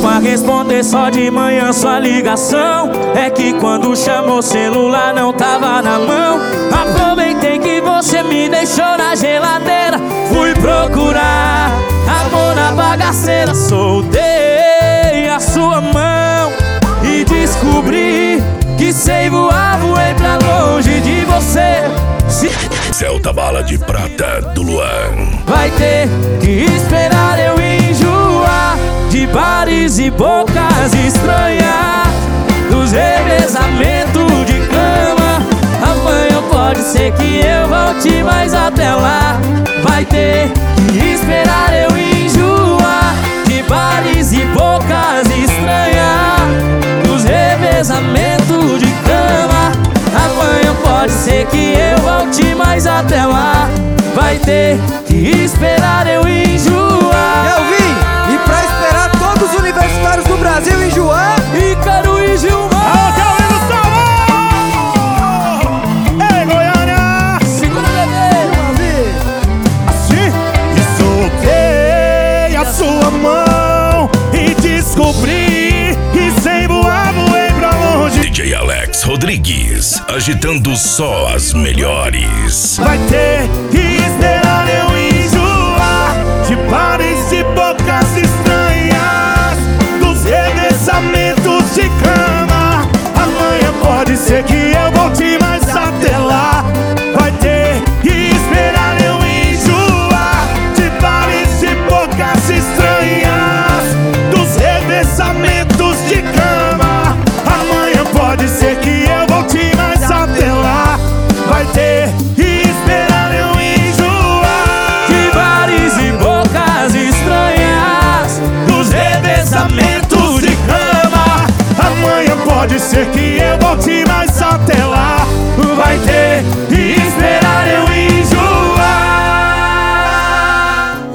pra responder só de manhã sua ligação. É que quando chamou o celular não tava na mão. Aproveitei que você me deixou na geladeira. Fui procurar amor na bagaceira. Soltei a sua mão e descobri que sei voar, voei pra longe de você. Celta Bala de Prata do Luan. Vai ter que esperar eu enjoar de bares e bocas estranhas, dos revezamentos de cama. Amanhã pode ser que eu volte, mas até lá vai ter que esperar eu enjoar de bares e bocas estranhas, dos revezamentos de cama. Amanhã pode ser que eu volte, mas até lá vai ter que esperar eu enjoar. Eu vim, e pra esperar todos os universitários do Brasil enjoar, Ícaro e Gilmar. Ei, Goiânia! Segura, bebê. Assim. E soltei a sua mão e descobri que sem voar voei pra longe. DJ Alex Rodrigues, agitando só as melhores. Vai ter que esperar eu enjoar de bares e bocas estranhas, dos revezamentos de cama. Amanhã pode ser que eu volte, mas até lá vai ter que esperar eu enjoar de bares e bocas estranhas, dos revezamentos de cama. Amanhã pode ser que eu volte, mas até lá vai ter que esperar eu enjoar De bares e bocas estranhas, dos revezamentos de cama. Amanhã pode ser que eu volte, mas até